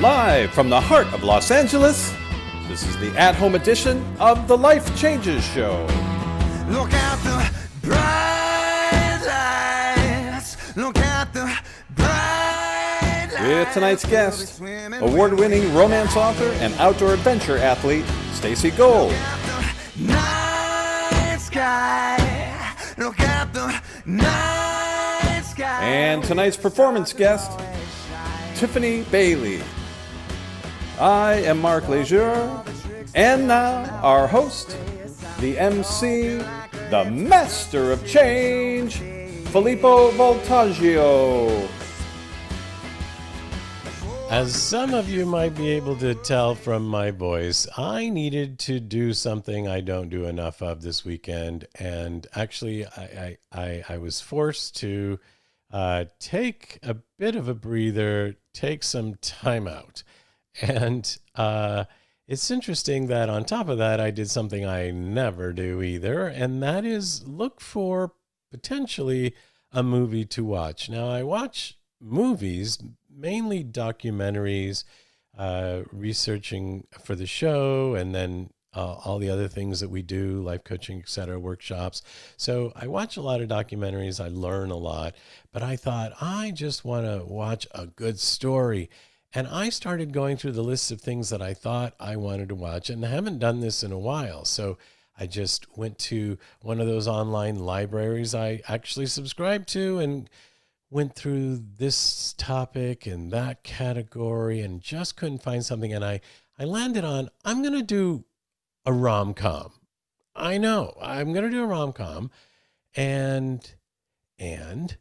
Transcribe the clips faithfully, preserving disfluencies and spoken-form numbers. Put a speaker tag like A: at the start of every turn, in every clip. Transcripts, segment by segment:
A: Live from the heart of Los Angeles, this is the at-home edition of the Life Changes Show.
B: Look at the bright lights. Look at the bright lights.
A: With tonight's guest, award-winning romance author and outdoor adventure athlete, Stacey Gold.
B: Look at the night sky. Look at the night sky.
A: And tonight's performance guest, Tiffany Bailey. I am Mark Lejeune, and now our host, the M C, the master of change, Filippo Voltaggio.
C: As some of you might be able to tell from my voice, I needed to do something I don't do enough of this weekend, and actually I, I, I, I was forced to uh, take a bit of a breather, take some time out. And uh, it's interesting that on top of that, I did something I never do either, and that is look for potentially a movie to watch. Now, I watch movies, mainly documentaries, uh, researching for the show, and then uh, all the other things that we do, life coaching, et cetera, workshops. So I watch a lot of documentaries. I learn a lot, but I thought I just want to watch a good story. And I started going through the list of things that I thought I wanted to watch, and I haven't done this in a while. So I just went to one of those online libraries I actually subscribe to and went through this topic and that category and just couldn't find something. And I, I landed on, I'm going to do a rom-com. I know, I'm going to do a rom-com. And, and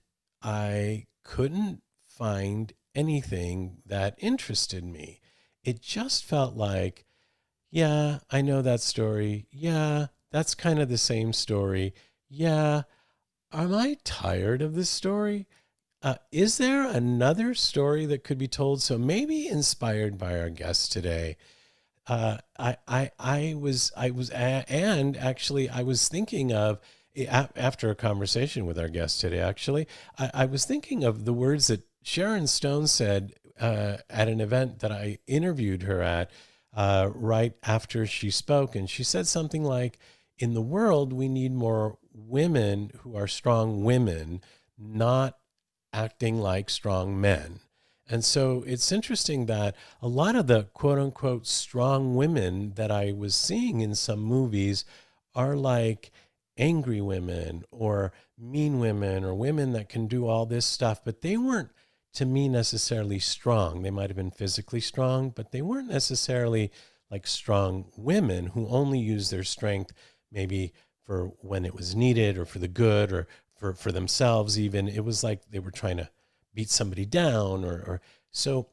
C: I couldn't find anything that interested me. It just felt like, yeah, I know that story. Yeah, that's kind of the same story. Yeah, am I tired of this story? Uh, is there another story that could be told? So maybe inspired by our guest today. Uh, I, I, I was, I was, and actually I was thinking of, after a conversation with our guest today, actually, I, I was thinking of the words that Sharon Stone said uh, at an event that I interviewed her at uh, right after she spoke. And she said something like, in the world, we need more women who are strong women, not acting like strong men. And so it's interesting that a lot of the quote unquote strong women that I was seeing in some movies are like angry women or mean women or women that can do all this stuff, but they weren't, to me, necessarily strong. They might have been physically strong, but they weren't necessarily like strong women who only use their strength maybe for when it was needed or for the good or for, for themselves even. It was like they were trying to beat somebody down or, or so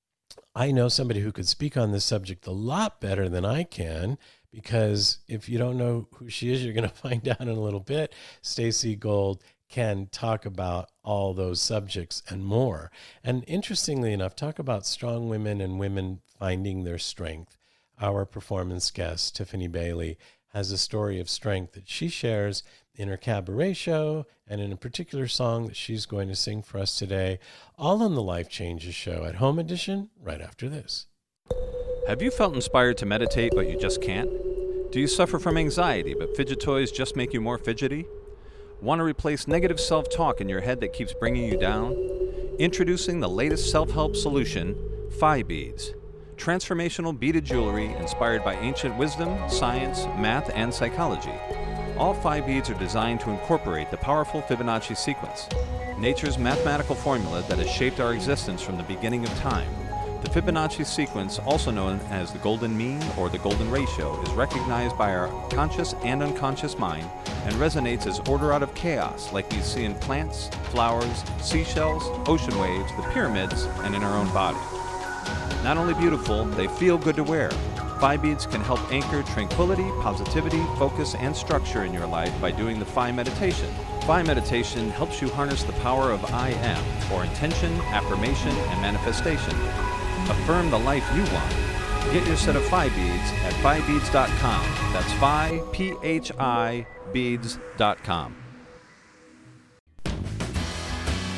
C: I know somebody who could speak on this subject a lot better than I can, because if you don't know who she is, you're going to find out in a little bit. Stacey Gold can talk about all those subjects and more. And interestingly enough, talk about strong women and women finding their strength. Our performance guest, Tiffany Bailey, has a story of strength that she shares in her cabaret show and in a particular song that she's going to sing for us today, all on the Life Changes Show at Home Edition, right after this.
D: Have you felt inspired to meditate, but you just can't? Do you suffer from anxiety, but fidget toys just make you more fidgety? Want to replace negative self-talk in your head that keeps bringing you down? Introducing the latest self-help solution, Phi Beads. Transformational beaded jewelry inspired by ancient wisdom, science, math, and psychology. All Phi Beads are designed to incorporate the powerful Fibonacci sequence, nature's mathematical formula that has shaped our existence from the beginning of time. The Fibonacci sequence, also known as the golden mean or the golden ratio, is recognized by our conscious and unconscious mind and resonates as order out of chaos, like we see in plants, flowers, seashells, ocean waves, the pyramids, and in our own body. Not only beautiful, they feel good to wear. Phi Beads can help anchor tranquility, positivity, focus, and structure in your life by doing the Phi meditation. Phi meditation helps you harness the power of I am, or intention, affirmation, and manifestation. Affirm the life you want. Get your set of Phi Beads at phi beads dot com. That's Phi, P H I, beads dot com.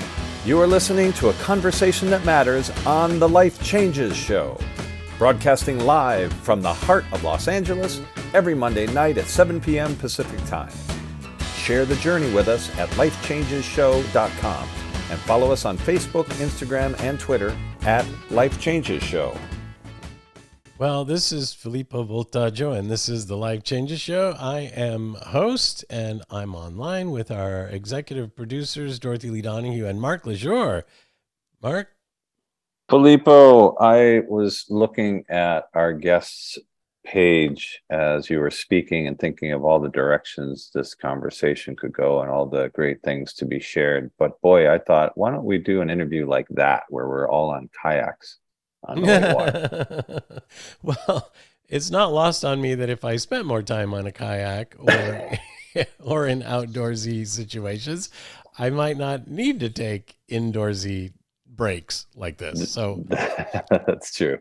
A: You are listening to a conversation that matters on The Life Changes Show, broadcasting live from the heart of Los Angeles every Monday night at seven p.m. Pacific Time. Share the journey with us at life changes show dot com and follow us on Facebook, Instagram, and Twitter at Life Changes Show.
C: Well, this is Filippo Voltaggio, and this is the Life Changes Show. I am host, and I'm online with our executive producers, Dorothy Lee Donahue and Mark LeJour. Mark?
E: Filippo, I was looking at our guest's page as you were speaking and thinking of all the directions this conversation could go and all the great things to be shared. But boy, I thought, why don't we do an interview like that where we're all on kayaks on the water?
C: Well, it's not lost on me that if I spent more time on a kayak or or in outdoorsy situations, I might not need to take indoorsy breaks like this. So
E: that's true.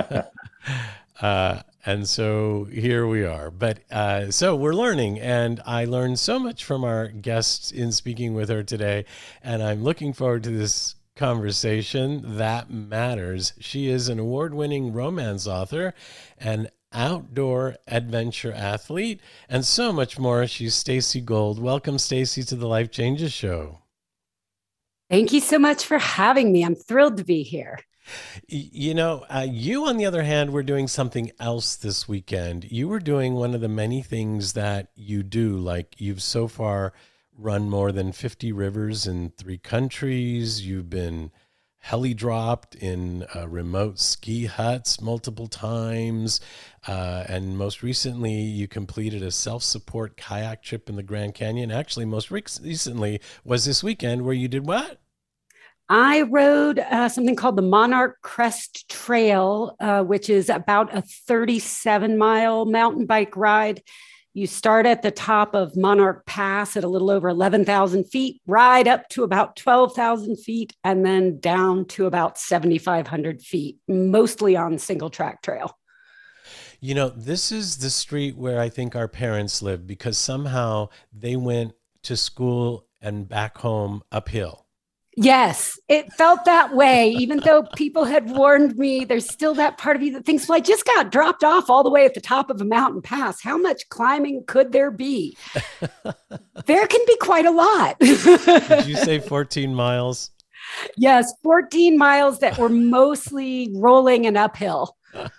C: uh, and so here we are. But uh, so we're learning, and I learned so much from our guest in speaking with her today, and I'm looking forward to this conversation that matters. She is an award-winning romance author, an outdoor adventure athlete, and so much more. She's Stacey Gold. Welcome, Stacey, to the Life Changes Show.
F: Thank you so much for having me. I'm thrilled to be here.
C: You know, uh, you, on the other hand, were doing something else this weekend. You were doing one of the many things that you do, like you've so far run more than fifty rivers in three countries. You've been heli dropped in uh, remote ski huts multiple times. Uh, and most recently, you completed a self-support kayak trip in the Grand Canyon. Actually, most recently was this weekend where you did what?
F: I rode uh, something called the Monarch Crest Trail, uh, which is about a thirty-seven mile mountain bike ride. You start at the top of Monarch Pass at a little over eleven thousand feet, ride up to about twelve thousand feet, and then down to about seventy-five hundred feet, mostly on single track trail.
C: You know, this is the street where I think our parents lived, because somehow they went to school and back home uphill.
F: Yes, it felt that way. Even though people had warned me, there's still that part of you that thinks, well, I just got dropped off all the way at the top of a mountain pass. How much climbing could there be? There can be quite a lot.
C: Did you say fourteen miles?
F: Yes, fourteen miles that were mostly rolling and uphill.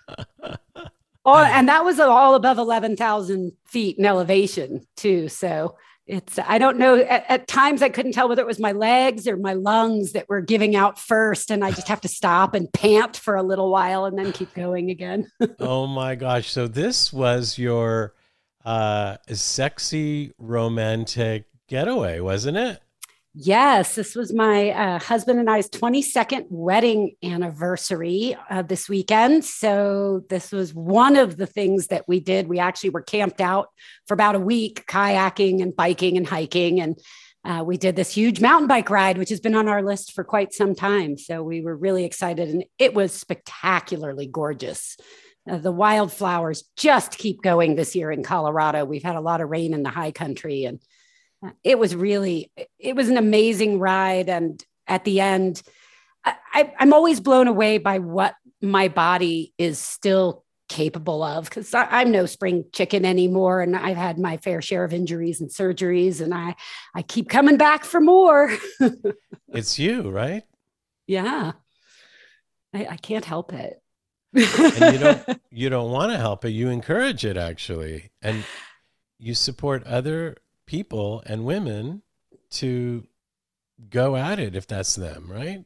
F: Oh, and that was all above eleven thousand feet in elevation too. So it's, I don't know, at, at times I couldn't tell whether it was my legs or my lungs that were giving out first. And I just have to stop and pant for a little while and then keep going again.
C: Oh my gosh. So this was your uh, sexy romantic getaway, wasn't it?
F: Yes, this was my uh, husband and I's twenty-second wedding anniversary uh, this weekend. So this was one of the things that we did. We actually were camped out for about a week, kayaking and biking and hiking. And uh, we did this huge mountain bike ride, which has been on our list for quite some time. So we were really excited, and it was spectacularly gorgeous. Uh, the wildflowers just keep going this year in Colorado. We've had a lot of rain in the high country, and it was really, it was an amazing ride. And at the end, I, I'm always blown away by what my body is still capable of, because I'm no spring chicken anymore. And I've had my fair share of injuries and surgeries, and I, I keep coming back for more.
C: It's you, right?
F: Yeah. I, I can't help it.
C: And you don't, you don't want to help it. You encourage it, actually. And you support other people and women to go at it if that's them, right?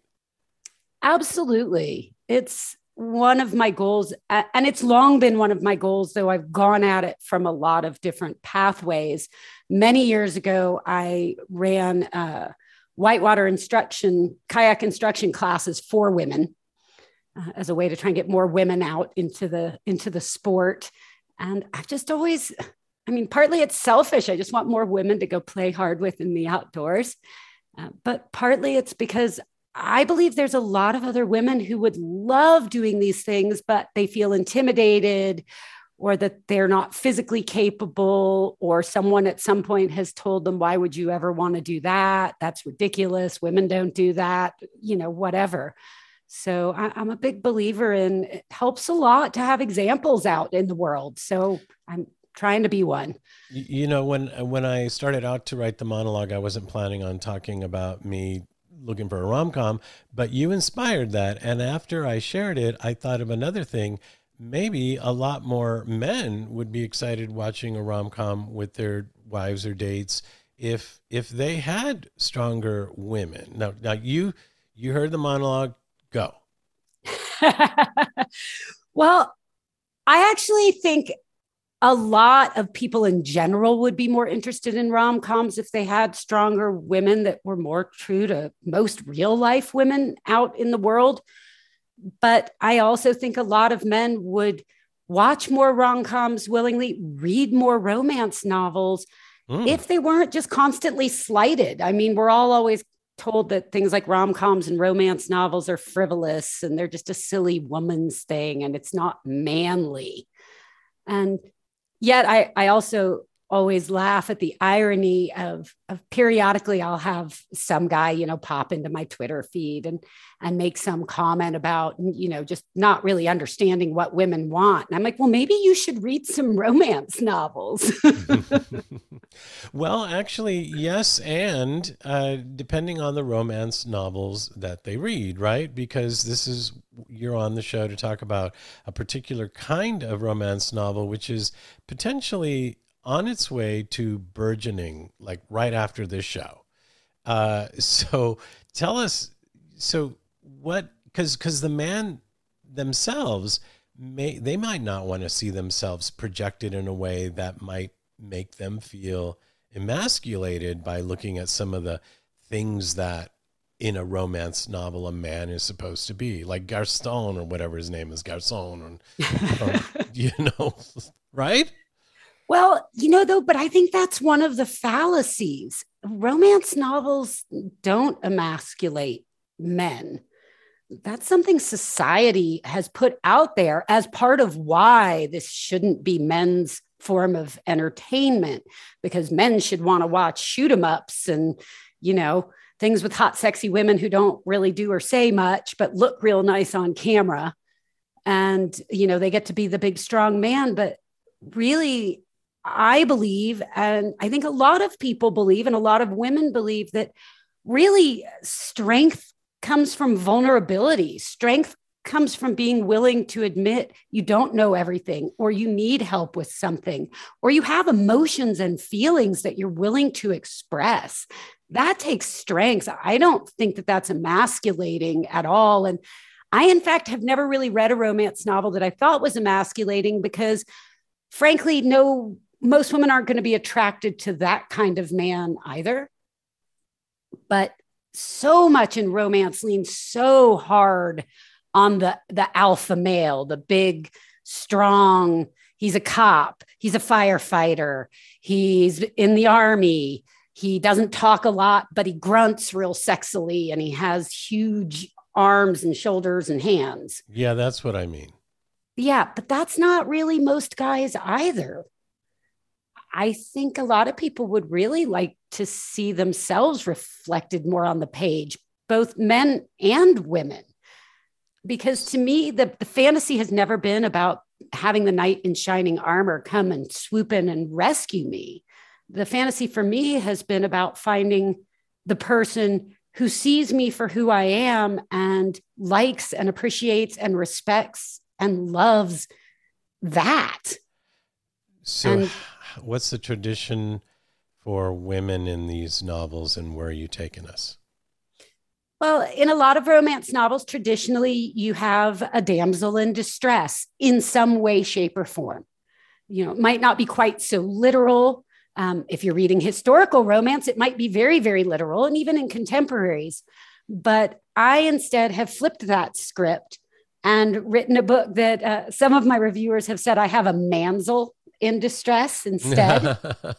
F: Absolutely. It's one of my goals, and it's long been one of my goals, though I've gone at it from a lot of different pathways. Many years ago, I ran uh, whitewater instruction, kayak instruction classes for women uh, as a way to try and get more women out into the into the sport. And I've just always, I mean, partly it's selfish. I just want more women to go play hard with in the outdoors. Uh, but partly it's because I believe there's a lot of other women who would love doing these things, but they feel intimidated, or that they're not physically capable, or someone at some point has told them, why would you ever want to do that? That's ridiculous. Women don't do that, you know, whatever. So I, I'm a big believer in it helps a lot to have examples out in the world. So I'm trying to be one.
C: You know, when when I started out to write the monologue, I wasn't planning on talking about me looking for a rom-com, but you inspired that. And after I shared it, I thought of another thing. Maybe a lot more men would be excited watching a rom-com with their wives or dates if if they had stronger women. Now, now you you heard the monologue. Go.
F: Well, I actually think a lot of people in general would be more interested in rom-coms if they had stronger women that were more true to most real life women out in the world. But I also think a lot of men would watch more rom-coms willingly, read more romance novels mm. if they weren't just constantly slighted. I mean, we're all always told that things like rom-coms and romance novels are frivolous and they're just a silly woman's thing and it's not manly. And yet I, I also always laugh at the irony of, of periodically I'll have some guy, you know, pop into my Twitter feed and, and make some comment about, you know, just not really understanding what women want. And I'm like, well, maybe you should read some romance novels.
C: Well, actually, yes. And uh, depending on the romance novels that they read, right? Because this is, you're on the show to talk about a particular kind of romance novel, which is potentially on its way to burgeoning, like right after this show. Uh, so tell us, so what, because because the man themselves, may they might not want to see themselves projected in a way that might make them feel emasculated by looking at some of the things that in a romance novel a man is supposed to be, like Gaston or whatever his name is, Garçon, or, or you know, right?
F: Well, you know, though, but I think that's one of the fallacies. Romance novels don't emasculate men. That's something society has put out there as part of why this shouldn't be men's form of entertainment, because men should want to watch shoot 'em ups and, you know, things with hot, sexy women who don't really do or say much, but look real nice on camera. And, you know, they get to be the big, strong man. But really, I believe, and I think a lot of people believe, and a lot of women believe, that really strength comes from vulnerability. Strength comes from being willing to admit you don't know everything, or you need help with something, or you have emotions and feelings that you're willing to express. That takes strength. I don't think that that's emasculating at all. And I, in fact, have never really read a romance novel that I thought was emasculating because, frankly, no, most women aren't going to be attracted to that kind of man either. But so much in romance leans so hard on the, the alpha male, the big, strong, he's a cop, he's a firefighter, he's in the army, he doesn't talk a lot, but he grunts real sexily, and he has huge arms and shoulders and hands.
C: Yeah, that's what I mean.
F: Yeah, but that's not really most guys either. I think a lot of people would really like to see themselves reflected more on the page, both men and women. Because to me, the, the fantasy has never been about having the knight in shining armor come and swoop in and rescue me. The fantasy for me has been about finding the person who sees me for who I am and likes and appreciates and respects and loves that.
C: So
F: and,
C: what's the tradition for women in these novels, and where are you taking us?
F: Well, in a lot of romance novels, traditionally, you have a damsel in distress in some way, shape, or form. You know, it might not be quite so literal. Um, if you're reading historical romance, it might be very, very literal, and even in contemporaries. But I instead have flipped that script and written a book that uh, some of my reviewers have said I have a mansel in distress instead.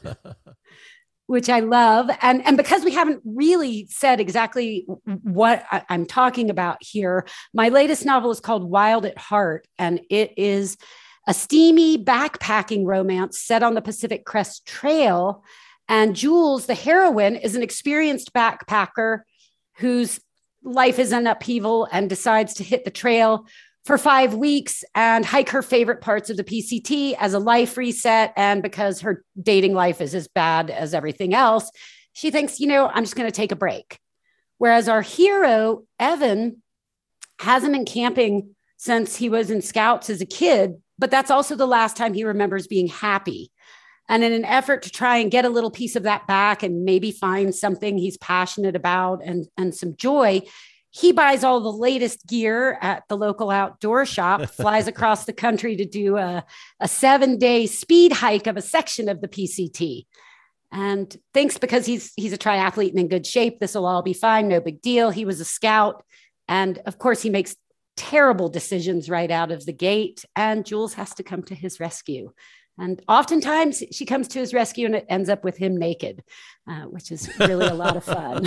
F: Which I love. And, and because we haven't really said exactly what I, I'm talking about here, my latest novel is called Wild at Heart. And it is a steamy backpacking romance set on the Pacific Crest Trail. And Jules, the heroine, is an experienced backpacker whose life is in upheaval and decides to hit the trail for five weeks and hike her favorite parts of the P C T as a life reset. And because her dating life is as bad as everything else, she thinks, you know, I'm just going to take a break. Whereas our hero, Evan, hasn't been camping since he was in Scouts as a kid, but that's also the last time he remembers being happy. And in an effort to try and get a little piece of that back and maybe find something he's passionate about and, and some joy, he buys all the latest gear at the local outdoor shop, flies across the country to do a, a seven-day speed hike of a section of the P C T. And thinks because he's he's a triathlete and in good shape, this will all be fine, no big deal. He was a scout. And of course, he makes terrible decisions right out of the gate. And Jules has to come to his rescue. And oftentimes she comes to his rescue and it ends up with him naked, uh, which is really a lot of fun.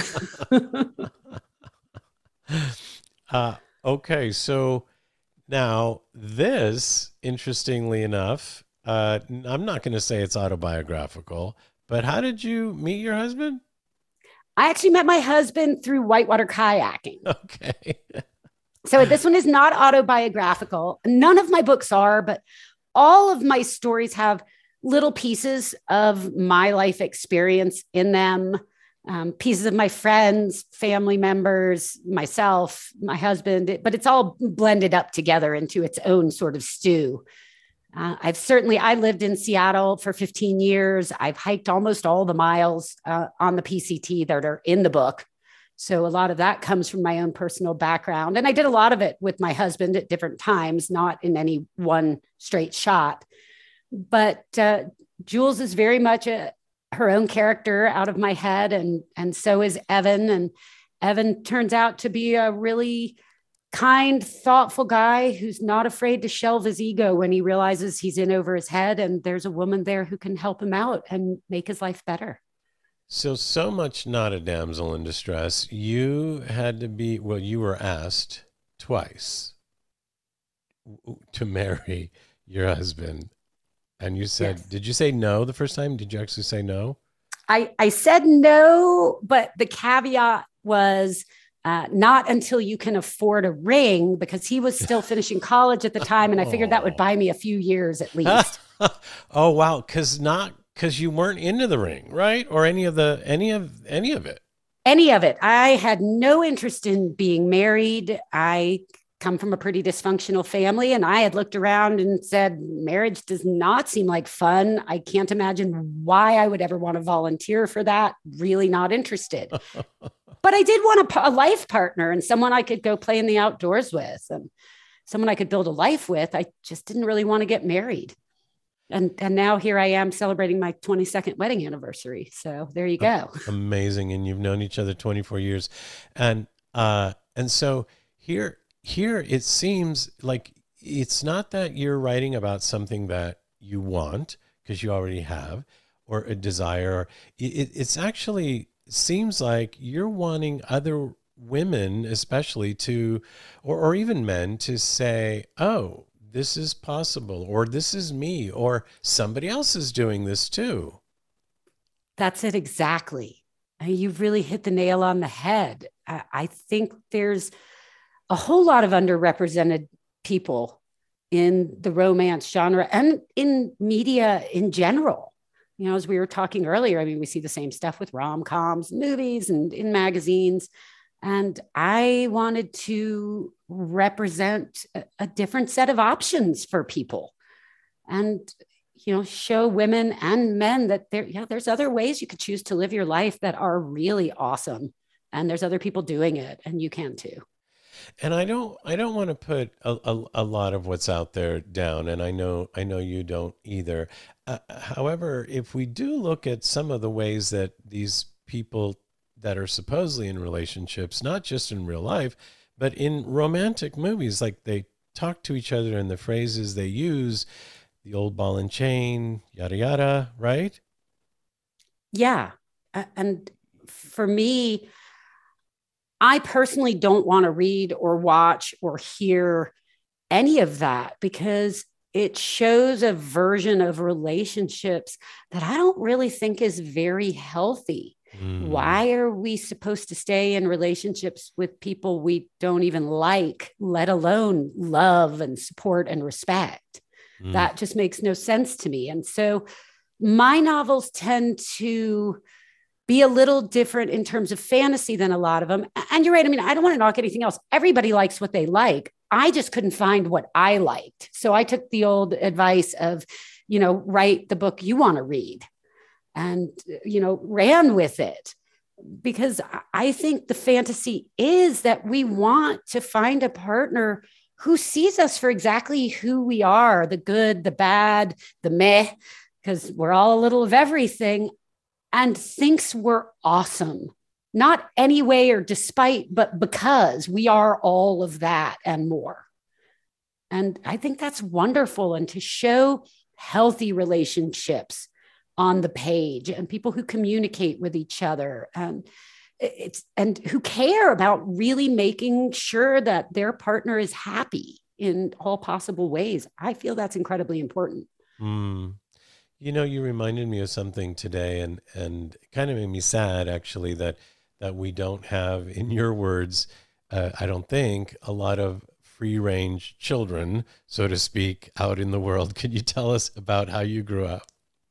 C: uh, okay, so now this, interestingly enough, uh, I'm not going to say it's autobiographical, but how did you meet your husband?
F: I actually met my husband through whitewater kayaking.
C: Okay.
F: So this one is not autobiographical. None of my books are, but all of my stories have little pieces of my life experience in them, um, pieces of my friends, family members, myself, my husband, but it's all blended up together into its own sort of stew. Uh, I've certainly, I lived in Seattle for fifteen years. I've hiked almost all the miles uh, on the P C T that are in the book. So a lot of that comes from my own personal background. And I did a lot of it with my husband at different times, not in any one straight shot. But uh, Jules is very much a, her own character out of my head. And, and so is Evan. And Evan turns out to be a really kind, thoughtful guy who's not afraid to shelve his ego when he realizes he's in over his head. And there's a woman there who can help him out and make his life better.
C: So, so much not a damsel in distress. You had to be, well, you were asked twice to marry your husband. And you said,
F: Yes.
C: Did you say no the first time? Did you actually say no?
F: I, I said no, but the caveat was uh, not until you can afford a ring, because he was still finishing college at the time. And I figured that would buy me a few years at least.
C: Oh, wow. Because not. Because you weren't into the ring, right? Or any of the any of any of it.
F: Any of it. I had no interest in being married. I come from a pretty dysfunctional family, and I had looked around and said, marriage does not seem like fun. I can't imagine why I would ever want to volunteer for that. Really not interested. But I did want a, a life partner and someone I could go play in the outdoors with and someone I could build a life with. I just didn't really want to get married. And and now here I am celebrating my twenty-second wedding anniversary. So there you go.
C: Amazing. And you've known each other twenty-four years. And uh, and so here, here it seems like it's not that you're writing about something that you want, because you already have, or a desire. It, it's actually seems like you're wanting other women, especially to, or, or even men, to say, oh, this is possible, or this is me, or somebody else is doing this too.
F: That's it exactly. You've really hit the nail on the head. I, I think there's a whole lot of underrepresented people in the romance genre and in media in general. You know, as we were talking earlier, I mean, we see the same stuff with rom-coms, movies, and in magazines. And I wanted to represent a, a different set of options for people and, you know, show women and men that there, yeah, there's other ways you could choose to live your life that are really awesome. And there's other people doing it, and you can too.
C: And I don't, I don't want to put a, a, a lot of what's out there down. And I know, I know you don't either. Uh, however, if we do look at some of the ways that these people that are supposedly in relationships, not just in real life, but in romantic movies, like they talk to each other and the phrases they use, the old ball and chain, yada, yada, right?
F: Yeah. And for me, I personally don't want to read or watch or hear any of that, because it shows a version of relationships that I don't really think is very healthy. Mm. Why are we supposed to stay in relationships with people we don't even like, let alone love and support and respect? Mm. That just makes no sense to me. And so my novels tend to be a little different in terms of fantasy than a lot of them. And you're right. I mean, I don't want to knock anything else. Everybody likes what they like. I just couldn't find what I liked. So I took the old advice of, you know, write the book you want to read and, you know, ran with it, because I think the fantasy is that we want to find a partner who sees us for exactly who we are, the good, the bad, the meh, because we're all a little of everything, and thinks we're awesome. Not anyway or despite, but because we are all of that and more. And I think that's wonderful. And to show healthy relationships on the page and people who communicate with each other and it's and who care about really making sure that their partner is happy in all possible ways. I feel that's incredibly important.
C: Mm. You know, you reminded me of something today, and and it kind of made me sad, actually, that that we don't have, in your words, uh, I don't think, a lot of free-range children, so to speak, out in the world. Could you tell us about how you grew up?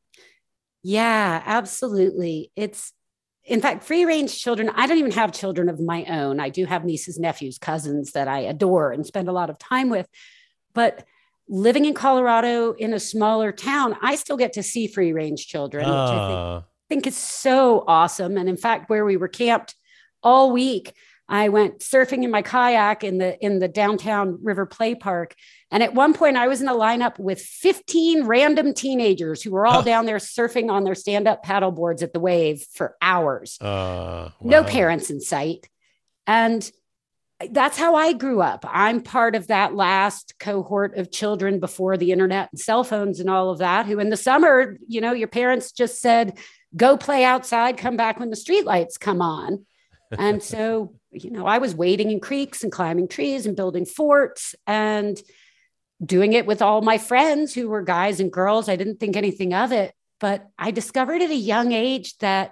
F: Yeah, absolutely. It's, in fact, free-range children, I don't even have children of my own. I do have nieces, nephews, cousins that I adore and spend a lot of time with. But living in Colorado in a smaller town, I still get to see free-range children, uh. which I think, think is so awesome. And in fact, where we were camped all week, I went surfing in my kayak in the in the downtown River Play Park. And at one point I was in a lineup with fifteen random teenagers who were all down there surfing on their stand-up paddle boards at the wave for hours. Uh, wow. No parents in sight. And that's how I grew up. I'm part of that last cohort of children before the internet and cell phones and all of that, who in the summer, you know, your parents just said, go play outside, come back when the streetlights come on. And so, you know, I was wading in creeks and climbing trees and building forts and doing it with all my friends who were guys and girls. I didn't think anything of it, but I discovered at a young age that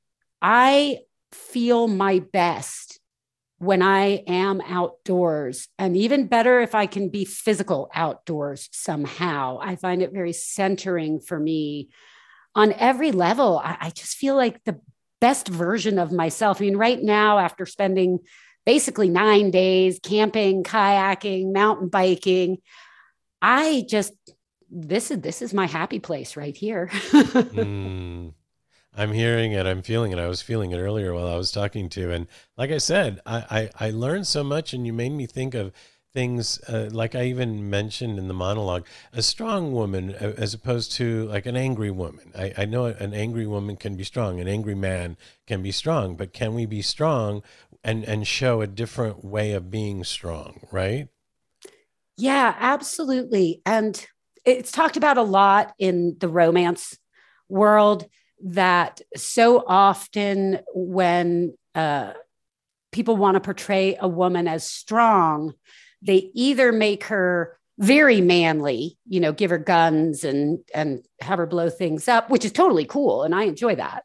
F: I feel my best when I am outdoors, and even better if I can be physical outdoors somehow. I find it very centering for me on every level. I, I just feel like the best version of myself. I mean, right now, after spending basically nine days camping, kayaking, mountain biking, I just, this is, this is my happy place right here.
C: mm, I'm hearing it. I'm feeling it. I was feeling it earlier while I was talking to you. And like I said, I, I, I learned so much, and you made me think of things uh, like I even mentioned in the monologue, a strong woman uh, as opposed to like an angry woman. I, I know an angry woman can be strong, an angry man can be strong, but can we be strong and, and show a different way of being strong, right?
F: Yeah, absolutely. And it's talked about a lot in the romance world that so often when uh, people want to portray a woman as strong, they either make her very manly, you know, give her guns and, and have her blow things up, which is totally cool. And I enjoy that.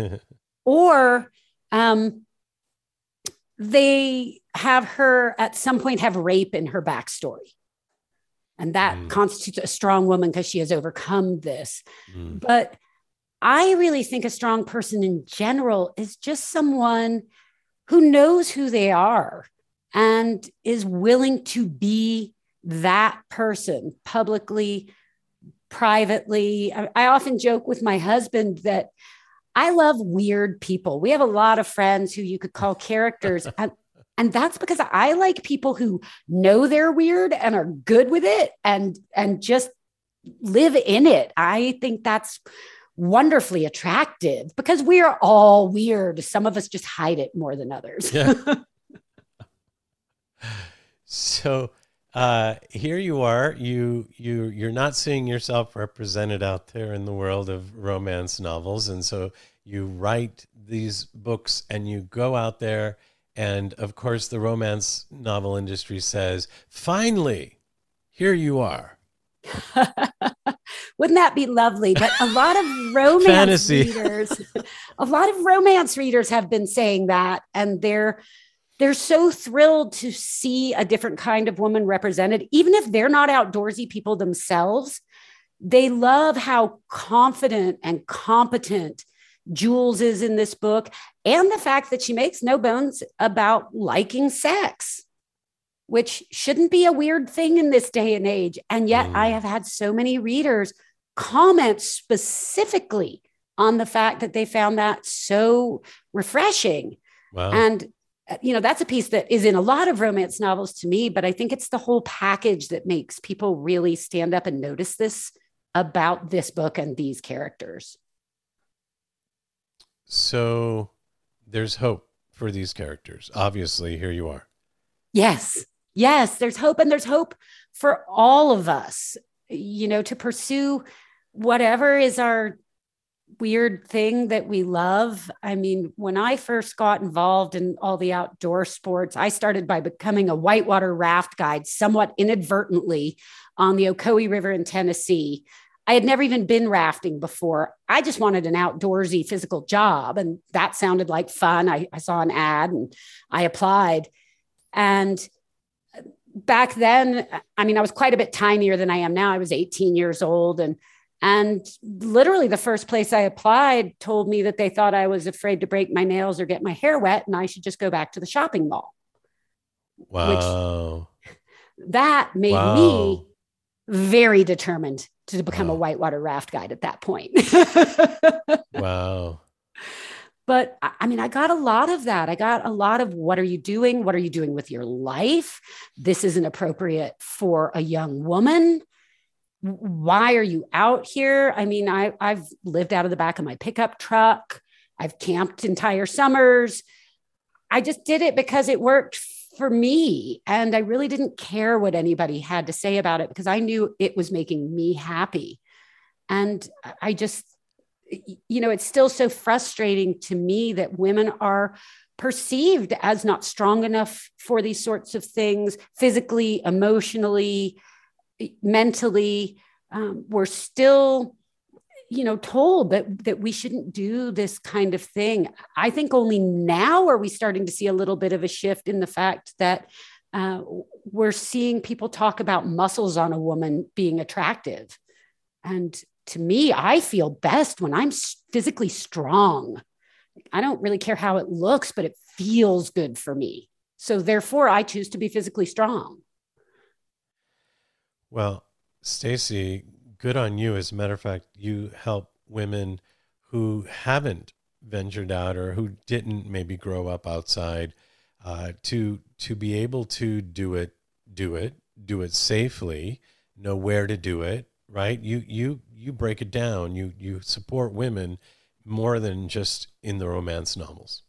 F: Or um, they have her at some point have rape in her backstory. And that mm. constitutes a strong woman because she has overcome this. Mm. But I really think a strong person in general is just someone who knows who they are and is willing to be that person publicly, privately. I, I often joke with my husband that I love weird people. We have a lot of friends who you could call characters. and, and that's because I like people who know they're weird and are good with it and, and just live in it. I think that's wonderfully attractive because we are all weird. Some of us just hide it more than others.
C: Yeah. So uh, here you are, you, you, you're not seeing yourself represented out there in the world of romance novels. And so you write these books and you go out there. And of course, the romance novel industry says, finally, here you are.
F: Wouldn't that be lovely? But a lot of romance
C: Fantasy.
F: readers, a lot of romance readers have been saying that, and they're they're so thrilled to see a different kind of woman represented, even if they're not outdoorsy people themselves. They love how confident and competent Jules is in this book, and the fact that she makes no bones about liking sex, which shouldn't be a weird thing in this day and age. And yet mm. I have had so many readers comment specifically on the fact that they found that so refreshing.
C: Wow.
F: And, you know, that's a piece that is in a lot of romance novels to me, but I think it's the whole package that makes people really stand up and notice this about this book and these characters.
C: So there's hope for these characters. Obviously, here you are.
F: Yes. Yes, there's hope, and there's hope for all of us, you know, to pursue whatever is our weird thing that we love. I mean, when I first got involved in all the outdoor sports, I started by becoming a whitewater raft guide somewhat inadvertently on the Ocoee River in Tennessee. I had never even been rafting before. I just wanted an outdoorsy physical job, and that sounded like fun. I, I saw an ad and I applied. And back then, I mean, I was quite a bit tinier than I am now. I was eighteen years old. And, and literally the first place I applied told me that they thought I was afraid to break my nails or get my hair wet, and I should just go back to the shopping mall.
C: Wow.
F: Which, that made
C: wow.
F: me very determined to become
C: wow.
F: a whitewater raft guide at that point.
C: Wow.
F: But I mean, I got a lot of that. I got a lot of, what are you doing? What are you doing with your life? This isn't appropriate for a young woman. Why are you out here? I mean, I, I've lived out of the back of my pickup truck. I've camped entire summers. I just did it because it worked for me. And I really didn't care what anybody had to say about it, because I knew it was making me happy. And I just, you know, it's still so frustrating to me that women are perceived as not strong enough for these sorts of things, physically, emotionally, mentally. Um, we're still, you know, told that, that we shouldn't do this kind of thing. I think only now are we starting to see a little bit of a shift in the fact that uh, we're seeing people talk about muscles on a woman being attractive. And to me, I feel best when I'm physically strong. I don't really care how it looks, but it feels good for me. So therefore, I choose to be physically strong.
C: Well, Stacy, good on you. As a matter of fact, you help women who haven't ventured out or who didn't maybe grow up outside uh, to to be able to do it, do it, do it safely, know where to do it. Right? You you you break it down. You you support women more than just in the romance novels.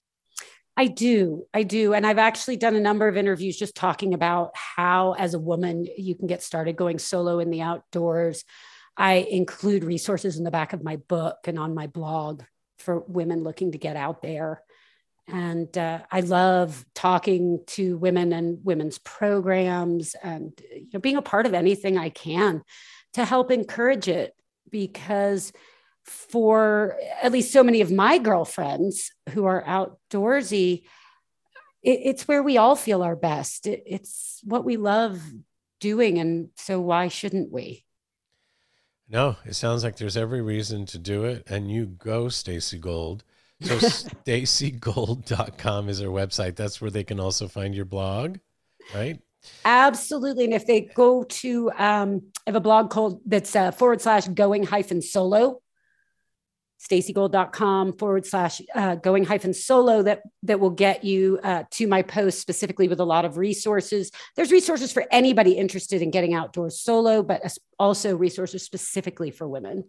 F: I do. I do. And I've actually done a number of interviews just talking about how, as a woman, you can get started going solo in the outdoors. I include resources in the back of my book and on my blog for women looking to get out there. And uh, I love talking to women and women's programs, and you know, being a part of anything I can to help encourage it, because for at least so many of my girlfriends who are outdoorsy, it, it's where we all feel our best. It, it's what we love doing. And so why shouldn't we?
C: No, it sounds like there's every reason to do it. And you go, Stacy Gold. So stacy gold dot com is her website. That's where they can also find your blog, right?
F: Absolutely. And if they go to, um, I have a blog called that's uh, forward slash going hyphen solo, stacy gold dot com forward slash uh, going hyphen solo, that, that will get you uh, to my post specifically with a lot of resources. There's resources for anybody interested in getting outdoors solo, but also resources specifically for women.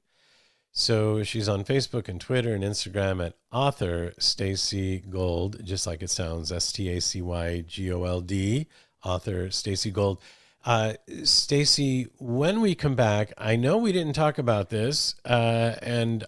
C: So she's on Facebook and Twitter and Instagram at author Stacy Gold, just like it sounds, S T A C Y G O L D, author Stacy Gold. Uh, Stacy, when we come back, I know we didn't talk about this, uh, and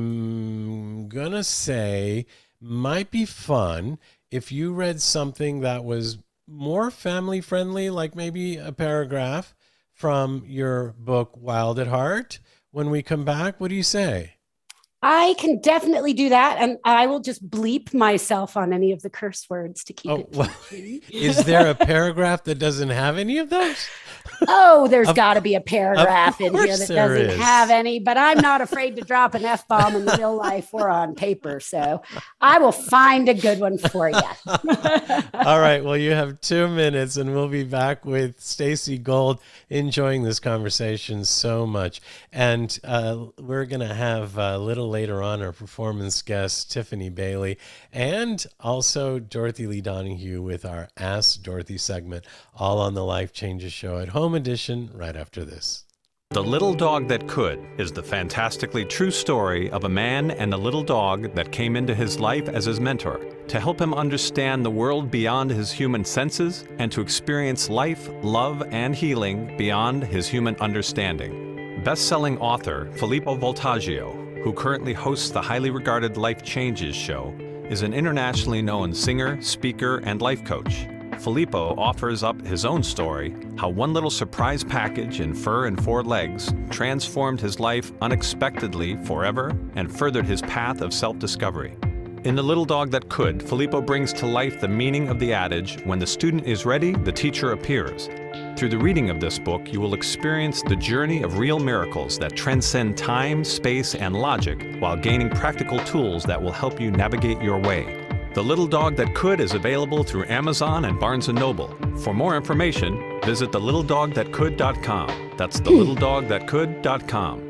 C: I'm going to say might be fun if you read something that was more family friendly, like maybe a paragraph from your book, Wild at Heart, when we come back? What do you say?
F: I can definitely do that. And I will just bleep myself on any of the curse words to keep
C: Oh,
F: it.
C: well, is there a paragraph that doesn't have any of those?
F: Oh, there's
C: Of-
F: got to be a paragraph in here
C: course
F: that
C: there
F: doesn't
C: is.
F: have any, but I'm not afraid to drop an F bomb in real life or on paper. So I will find a good one for you.
C: All right. Well, you have two minutes, and we'll be back with Stacey Gold, enjoying this conversation so much. And uh, we're going to have a little later on our performance guest, Tiffany Bailey, and also Dorothy Lee Donahue with our Ask Dorothy segment, all on the Life Changes Show at Home Edition, right after this.
D: The Little Dog That Could is the fantastically true story of a man and a little dog that came into his life as his mentor to help him understand the world beyond his human senses and to experience life, love, and healing beyond his human understanding. Best-selling author Filippo Voltaggio, who currently hosts the highly regarded Life Changes show, is an internationally known singer, speaker, and life coach. Filippo offers up his own story, how one little surprise package in fur and four legs transformed his life unexpectedly forever and furthered his path of self-discovery. In The Little Dog That Could, Filippo brings to life the meaning of the adage, when the student is ready, the teacher appears. Through the reading of this book, you will experience the journey of real miracles that transcend time, space, and logic while gaining practical tools that will help you navigate your way. The Little Dog That Could is available through Amazon and Barnes and Noble. For more information, visit the little dog that could dot com. That's the little dog that could dot com.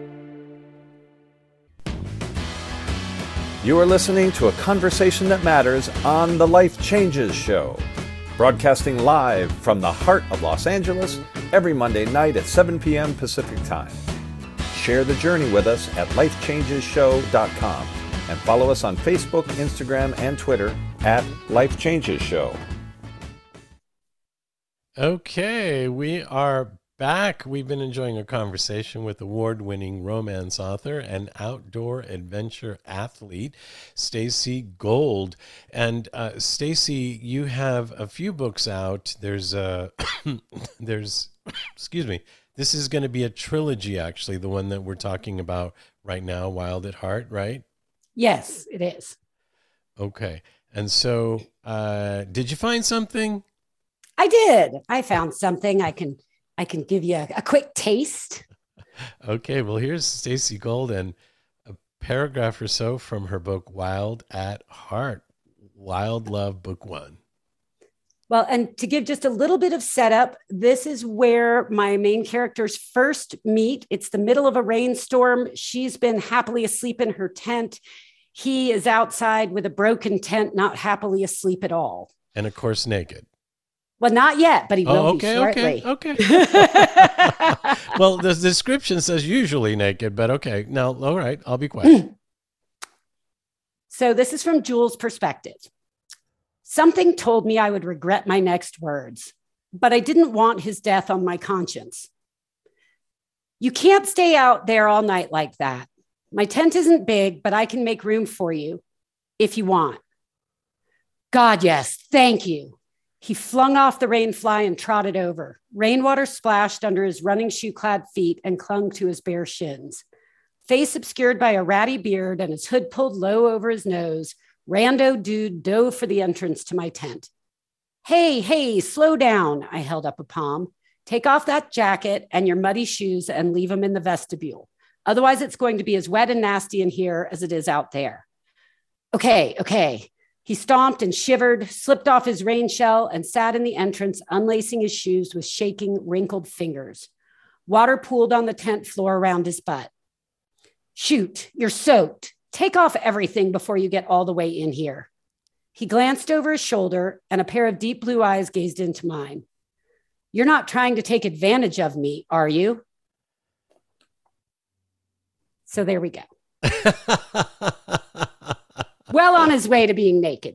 A: You are listening to a conversation that matters on the Life Changes Show, broadcasting live from the heart of Los Angeles every Monday night at seven p.m. Pacific Time. Share the journey with us at life changes show dot com and follow us on Facebook, Instagram, and Twitter at Life Changes Show.
C: Okay, we are back. We've been enjoying a conversation with award-winning romance author and outdoor adventure athlete, Stacey Gold. And uh, Stacey, you have a few books out. There's a, there's, excuse me. This is going to be a trilogy, actually, the one that we're talking about right now, Wild at Heart, right?
F: Yes, it is.
C: Okay. And so, uh, did you find something?
F: I did. I found something. I can I can give you a, a quick taste.
C: Okay, well, here's Stacey Gold and a paragraph or so from her book, Wild at Heart, Wild Love, Book One.
F: Well, and to give just a little bit of setup, this is where my main characters first meet. It's the middle of a rainstorm. She's been happily asleep in her tent. He is outside with a broken tent, not happily asleep at all.
C: And of course, naked.
F: Well, not yet, but he will
C: Oh, okay,
F: be shortly.
C: okay, okay. Well, the description says usually naked, but okay. Now, all right, I'll be quiet.
F: So this is from Jules' perspective. Something told me I would regret my next words, but I didn't want his death on my conscience. You can't stay out there all night like that. My tent isn't big, but I can make room for you if you want. God, yes, thank you. He flung off the rainfly and trotted over. Rainwater splashed under his running shoe-clad feet and clung to his bare shins. Face obscured by a ratty beard and his hood pulled low over his nose, Rando dude dove for the entrance to my tent. Hey, hey, slow down, I held up a palm. Take off that jacket and your muddy shoes and leave them in the vestibule. Otherwise, it's going to be as wet and nasty in here as it is out there. Okay, okay. He stomped and shivered, slipped off his rain shell, and sat in the entrance, unlacing his shoes with shaking, wrinkled fingers. Water pooled on the tent floor around his butt. Shoot, you're soaked. Take off everything before you get all the way in here. He glanced over his shoulder, and a pair of deep blue eyes gazed into mine. You're not trying to take advantage of me, are you? So there we go. Well on his way to being naked.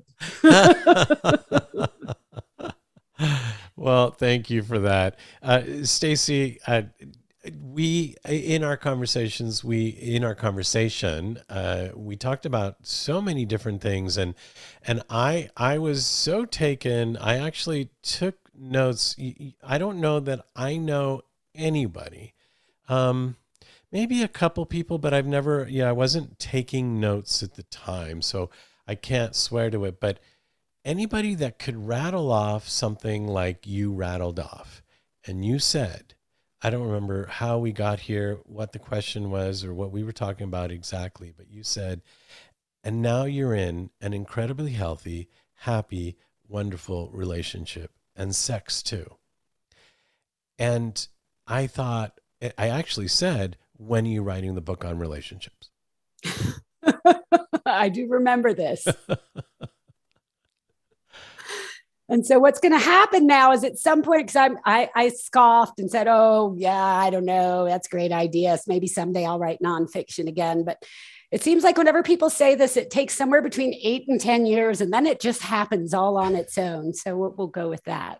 C: Well, thank you for that. Uh, Stacey, uh, we, in our conversations, we, in our conversation, uh, we talked about so many different things, and, and I, I was so taken, I actually took notes. I don't know that I know anybody. Um, maybe a couple people, but I've never, yeah, I wasn't taking notes at the time, so I can't swear to it, but anybody that could rattle off something like you rattled off, and you said, I don't remember how we got here, what the question was, or what we were talking about exactly, but you said, and now you're in an incredibly healthy, happy, wonderful relationship, and sex too. And I thought, I actually said, when are you writing the book on relationships?
F: I do remember this. And so what's going to happen now is at some point, because I'm I, I scoffed and said, oh, yeah, I don't know. That's a great idea. So maybe someday I'll write nonfiction again. But it seems like whenever people say this, it takes somewhere between eight and ten years, and then it just happens all on its own. So we'll, we'll go with that.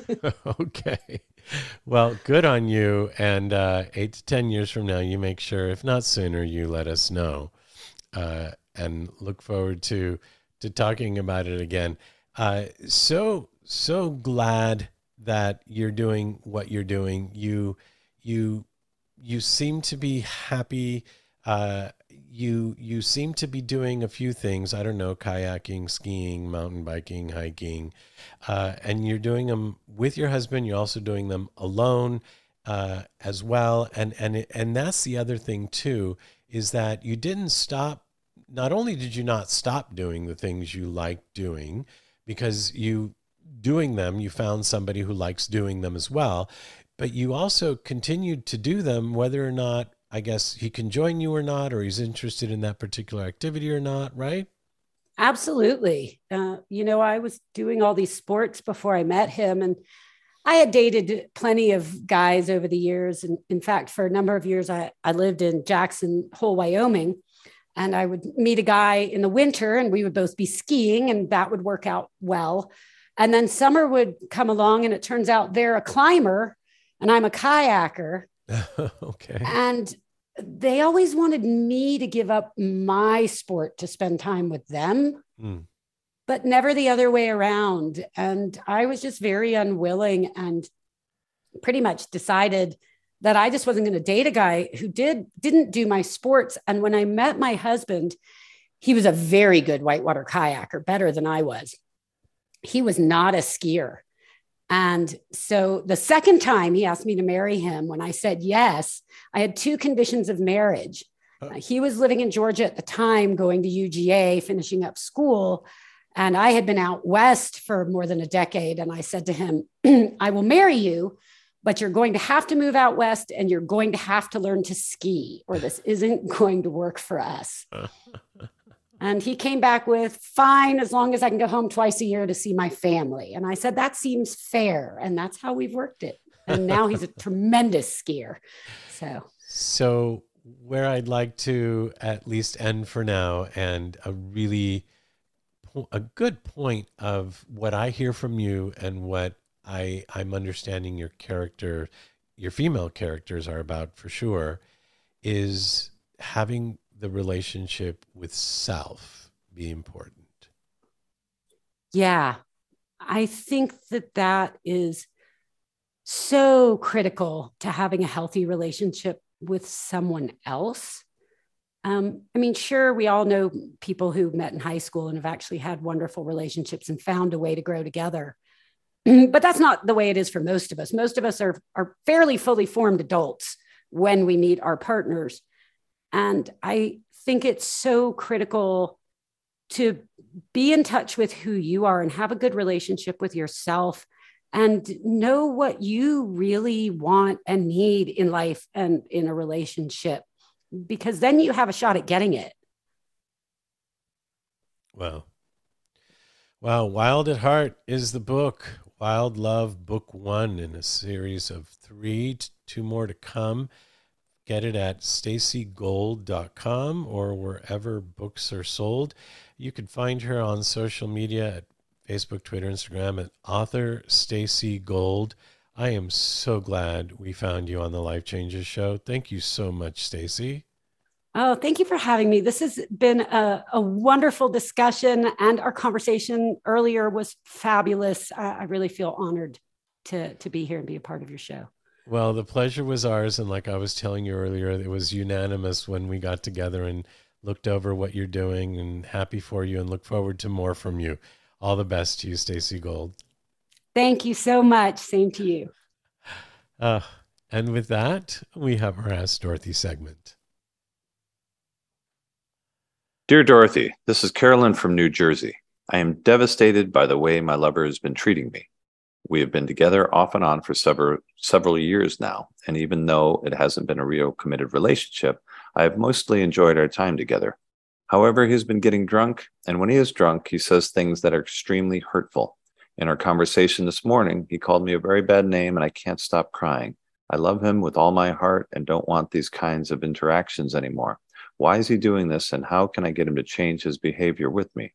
C: Okay. Well, good on you. And uh, eight to ten years from now, you make sure, if not sooner, you let us know. Uh, and look forward to to talking about it again. Uh, so, so glad that you're doing what you're doing. You, you, you seem to be happy. Uh, you, you seem to be doing a few things. I don't know, kayaking, skiing, mountain biking, hiking, uh, and you're doing them with your husband. You're also doing them alone, uh, as well. And, and, and that's the other thing too, is that you didn't stop. Not only did you not stop doing the things you like doing, because you doing them, you found somebody who likes doing them as well, but you also continued to do them, whether or not, I guess, he can join you or not, or he's interested in that particular activity or not, right?
F: Absolutely. Uh, you know, I was doing all these sports before I met him, and I had dated plenty of guys over the years. And in fact, for a number of years, I, I lived in Jackson Hole, Wyoming. And I would meet a guy in the winter and we would both be skiing, and that would work out well. And then summer would come along and it turns out they're a climber and I'm a kayaker.
C: Okay.
F: And they always wanted me to give up my sport to spend time with them, mm. but never the other way around. And I was just very unwilling and pretty much decided that I just wasn't going to date a guy who did, didn't do my sports. And when I met my husband, he was a very good whitewater kayaker, better than I was. He was not a skier. And so the second time he asked me to marry him, when I said yes, I had two conditions of marriage. Uh, he was living in Georgia at the time, going to U G A, finishing up school. And I had been out west for more than a decade. And I said to him, I will marry you, but you're going to have to move out west and you're going to have to learn to ski, or this isn't going to work for us. And he came back with, fine, as long as I can go home twice a year to see my family. And I said, that seems fair. And that's how we've worked it. And now he's a tremendous skier. So,
C: so where I'd like to at least end for now, and a really, a good point of what I hear from you and what I, I'm understanding your character, your female characters are about for sure, is having the relationship with self be important.
F: Yeah, I think that that is so critical to having a healthy relationship with someone else. Um, I mean, sure, we all know people who met in high school and have actually had wonderful relationships and found a way to grow together. But that's not the way it is for most of us. Most of us are, are fairly fully formed adults when we meet our partners. And I think it's so critical to be in touch with who you are and have a good relationship with yourself and know what you really want and need in life and in a relationship, because then you have a shot at getting it.
C: Wow. Wow. Wild at Heart is the book. Wild Love, book one in a series of three, two more to come. Get it at stacy gold dot com or wherever books are sold. You can find her on social media at Facebook, Twitter, Instagram at author Stacy Gold. I am so glad we found you on the Life Changes Show. Thank you so much, Stacy.
F: Oh, thank you for having me. This has been a, a wonderful discussion, and our conversation earlier was fabulous. I, I really feel honored to, to be here and be a part of your show.
C: Well, the pleasure was ours. And like I was telling you earlier, it was unanimous when we got together and looked over what you're doing, and happy for you and look forward to more from you. All the best to you, Stacey Gold.
F: Thank you so much. Same to you.
C: Uh, and with that, we have our Ask Dorothy segment.
E: Dear Dorothy, this is Carolyn from New Jersey. I am devastated by the way my lover has been treating me. We have been together off and on for several several years now, and even though it hasn't been a real committed relationship, I have mostly enjoyed our time together. However, he's been getting drunk, and when he is drunk, he says things that are extremely hurtful. In our conversation this morning, he called me a very bad name, and I can't stop crying. I love him with all my heart and don't want these kinds of interactions anymore. Why is he doing this, and how can I get him to change his behavior with me?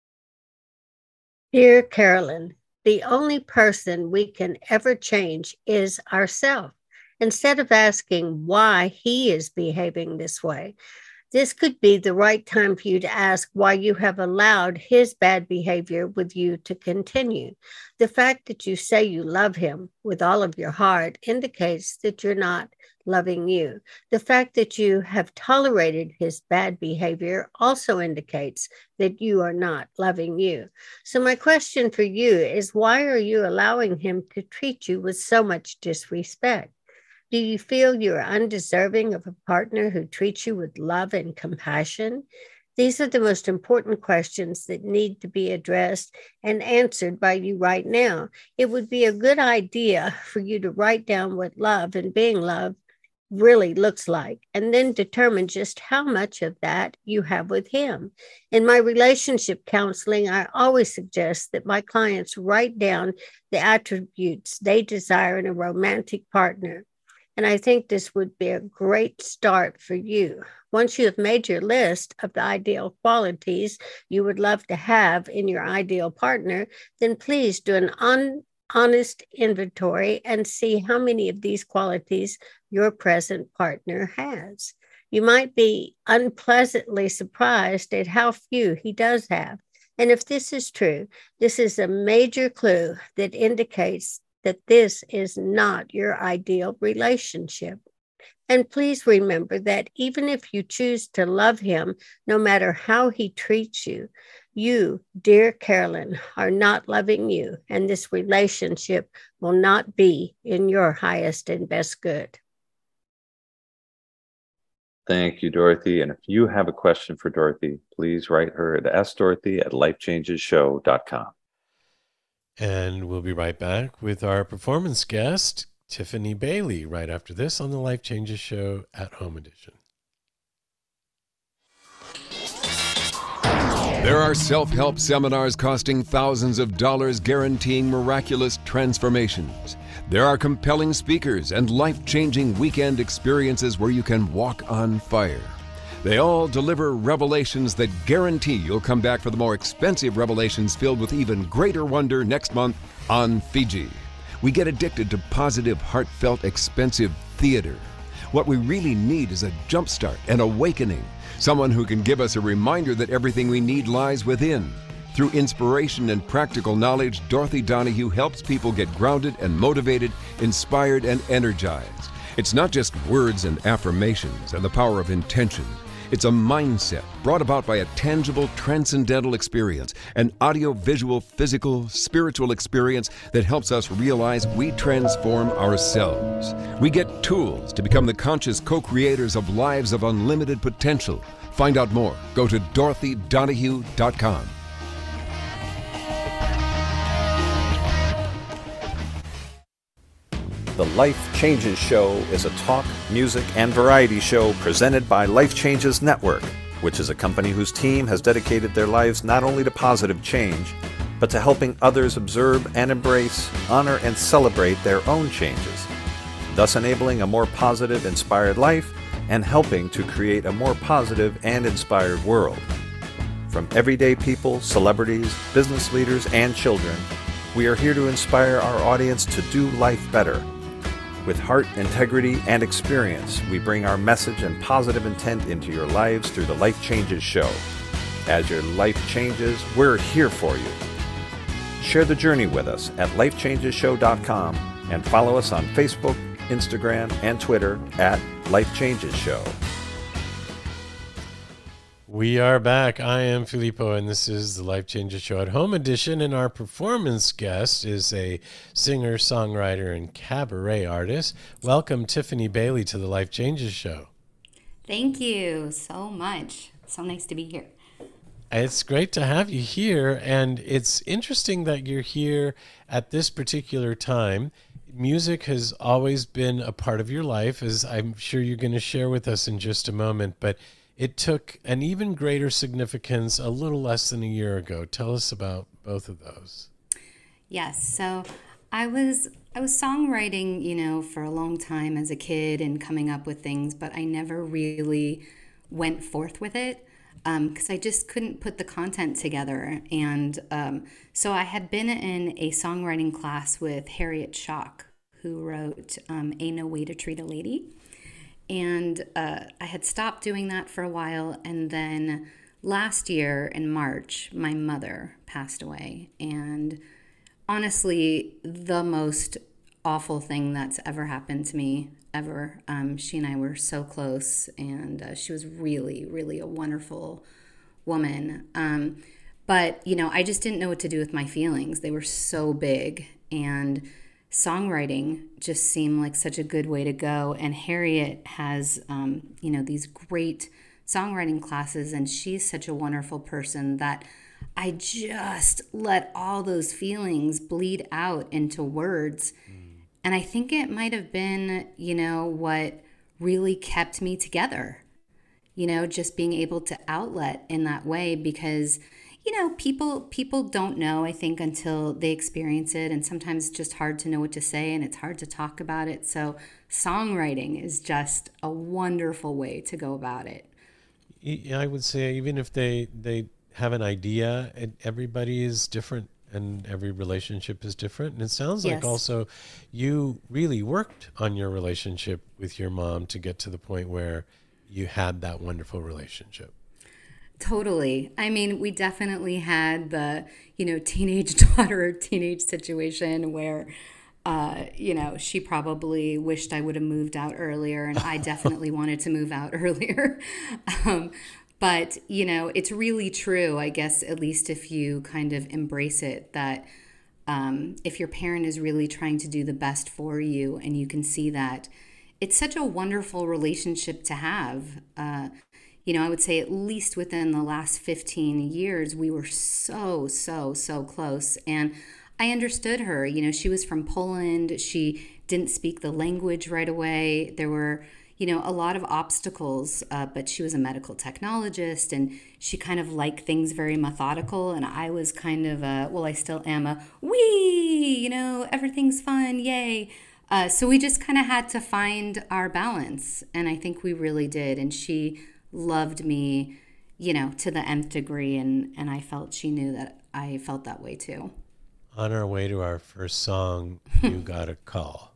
G: Dear Carolyn, the only person we can ever change is ourselves. Instead of asking why he is behaving this way, this could be the right time for you to ask why you have allowed his bad behavior with you to continue. The fact that you say you love him with all of your heart indicates that you're not loving you. The fact that you have tolerated his bad behavior also indicates that you are not loving you. So my question for you is, why are you allowing him to treat you with so much disrespect? Do you feel you're undeserving of a partner who treats you with love and compassion? These are the most important questions that need to be addressed and answered by you right now. It would be a good idea for you to write down what love and being loved really looks like, and then determine just how much of that you have with him. In my relationship counseling, I always suggest that my clients write down the attributes they desire in a romantic partner. And I think this would be a great start for you. Once you have made your list of the ideal qualities you would love to have in your ideal partner, then please do an un- honest inventory and see how many of these qualities your present partner has. You might be unpleasantly surprised at how few he does have. And if this is true, this is a major clue that indicates that this is not your ideal relationship. And please remember that even if you choose to love him, no matter how he treats you, you, dear Carolyn, are not loving you, and this relationship will not be in your highest and best good.
E: Thank you, Dorothy. And if you have a question for Dorothy, please write her at ask dorothy at life changes show dot com.
C: And we'll be right back with our performance guest, Tiffany Bailey, right after this on the Life Changes Show at Home Edition.
H: There are self-help seminars costing thousands of dollars guaranteeing miraculous transformations. There are compelling speakers and life-changing weekend experiences where you can walk on fire. They all deliver revelations that guarantee you'll come back for the more expensive revelations filled with even greater wonder next month on Fiji. We get addicted to positive, heartfelt, expensive theater. What we really need is a jumpstart, an awakening, someone who can give us a reminder that everything we need lies within. Through inspiration and practical knowledge, Dorothy Donahue helps people get grounded and motivated, inspired and energized. It's not just words and affirmations and the power of intention. It's a mindset brought about by a tangible, transcendental experience, an audio-visual, physical, spiritual experience that helps us realize we transform ourselves. We get tools to become the conscious co-creators of lives of unlimited potential. Find out more. Go to dorothy donahue dot com.
A: The Life Changes Show is a talk, music, and variety show presented by Life Changes Network, which is a company whose team has dedicated their lives not only to positive change, but to helping others observe and embrace, honor, and celebrate their own changes, thus enabling a more positive, inspired life and helping to create a more positive and inspired world. From everyday people, celebrities, business leaders, and children, we are here to inspire our audience to do life better. With heart, integrity, and experience, we bring our message and positive intent into your lives through the Life Changes Show. As your life changes, we're here for you. Share the journey with us at life changes show dot com and follow us on Facebook, Instagram, and Twitter at Life Changes Show.
C: We are back. I am Filippo, and this is the Life Changes Show at Home edition. And our performance guest is a singer, songwriter, and cabaret artist. Welcome, Tiffany Bailey, to the Life Changes Show.
I: Thank you so much. So nice to be here.
C: It's great to have you here, and it's interesting that you're here at this particular time. Music has always been a part of your life, as I'm sure you're going to share with us in just a moment, but it took an even greater significance a little less than a year ago. Tell us about both of those.
I: Yes, so I was I was songwriting, you know, for a long time as a kid and coming up with things, but I never really went forth with it because um, I just couldn't put the content together. And um, so I had been in a songwriting class with Harriet Schock, who wrote um, Ain't No Way to Treat a Lady. And uh, I had stopped doing that for a while. And then last year in March, my mother passed away. And honestly, the most awful thing that's ever happened to me, ever. Um, she and I were so close, and uh, she was really, really a wonderful woman. Um, but, you know, I just didn't know what to do with my feelings. They were so big. And songwriting just seemed like such a good way to go. And Harriet has, um, you know, these great songwriting classes, and she's such a wonderful person that I just let all those feelings bleed out into words. Mm. And I think it might have been, you know, what really kept me together, you know, just being able to outlet in that way, because you know, people people don't know, I think, until they experience it. And sometimes it's just hard to know what to say, and it's hard to talk about it. So songwriting is just a wonderful way to go about it.
C: I would say even if they, they have an idea, everybody is different and every relationship is different. And it sounds like yes. also you really worked on your relationship with your mom to get to the point where you had that wonderful relationship.
I: Totally. I mean, we definitely had the, you know, teenage daughter, teenage situation where, uh, you know, she probably wished I would have moved out earlier, and I definitely wanted to move out earlier. Um, but, you know, it's really true, I guess, at least if you kind of embrace it, that um, if your parent is really trying to do the best for you and you can see that, it's such a wonderful relationship to have. Uh, You know, I would say at least within the last fifteen years, we were so, so, so close. And I understood her. You know, she was from Poland. She didn't speak the language right away. There were, you know, a lot of obstacles, uh, but she was a medical technologist, and she kind of liked things very methodical. And I was kind of a, well, I still am a, wee, you know, everything's fun, yay. Uh, so we just kind of had to find our balance. And I think we really did. And she loved me, you know, to the nth degree, and, and I felt she knew that I felt that way too.
C: On our way to our first song, you got a call.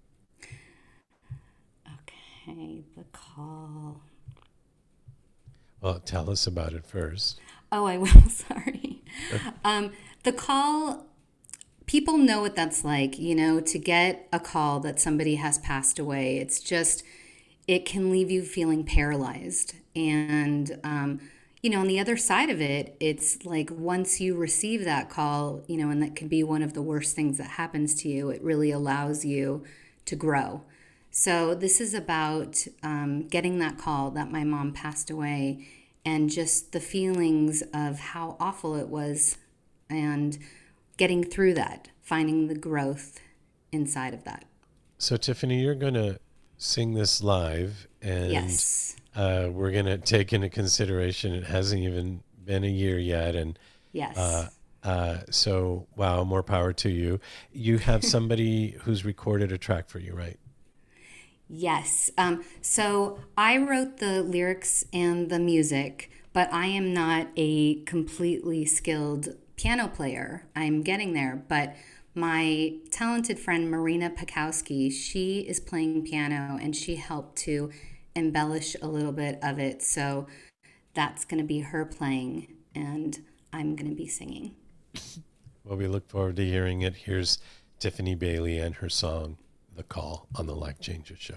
I: Okay, the call.
C: Well, tell us about it first.
I: Oh, I will, sorry. um, the call, people know what that's like, you know, to get a call that somebody has passed away. It's just, it can leave you feeling paralyzed. And, um, you know, on the other side of it, it's like once you receive that call, you know, and that could be one of the worst things that happens to you, it really allows you to grow. So this is about um, getting that call that my mom passed away, and just the feelings of how awful it was, and getting through that, finding the growth inside of that.
C: So Tiffany, you're going to sing this live, and
I: yes.
C: uh, we're going to take into consideration it hasn't even been a year yet. And
I: yes.
C: Uh, uh, so, wow, more power to you. You have somebody who's recorded a track for you, right?
I: Yes. Um, so I wrote the lyrics and the music, but I am not a completely skilled piano player. I'm getting there, but my talented friend Marina Pekowski, she is playing piano, and she helped to embellish a little bit of it. So that's going to be her playing, and I'm going to be singing.
C: Well, we look forward to hearing it. Here's Tiffany Bailey and her song, The Call on the Life Changes Show.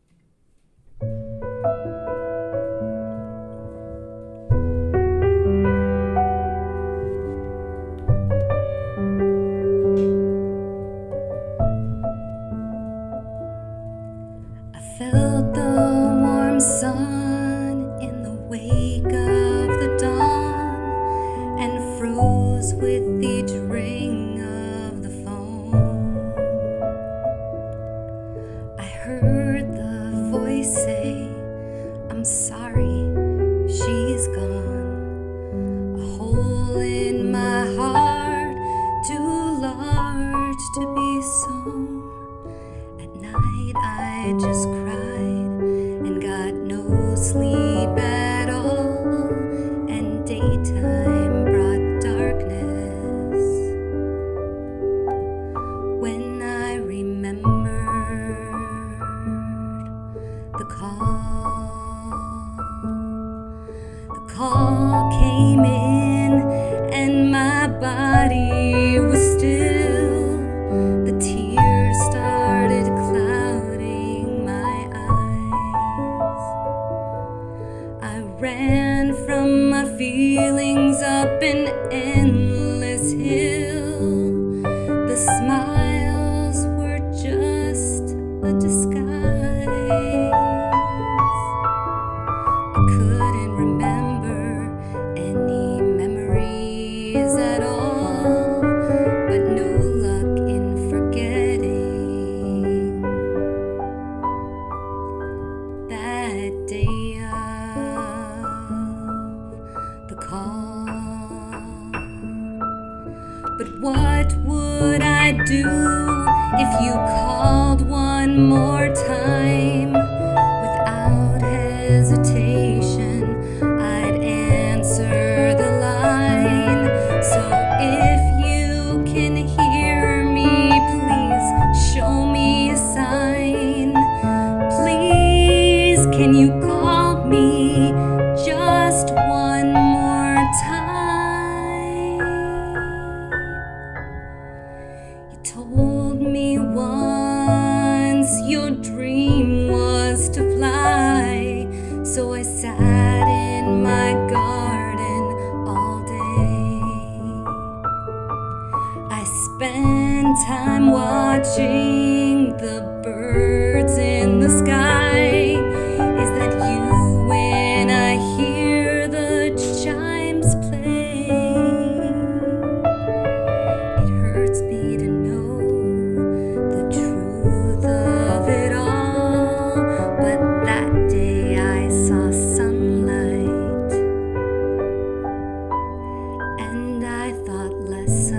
I: I felt the warm sun in the wake of the dawn and froze with each ring of the phone. I heard the voice say, "I'm sorry, she's gone." A hole in my heart, too large to be sewn. At night I just cried and got no sleep at all, and daytime brought darkness. When I remembered the call, the call came in and my body was still. The tears started clouding my eyes. I ran from my feelings up an endless hill. The smiles were just a disguise. I couldn't remember any memories at all, but no luck in forgetting that day of the call. But what would I do if you called one more time? Without hesitation, I'd answer the line. So if you can hear me, please show me a sign. Please, can you call me just one more time? You told me once your dream was to fly, so I sat in my garden all day. I spent time watching the birds in the sky. Is that you when I hear the chimes play? It hurts me to know the truth of it all, but that day I saw sunlight, and I thought less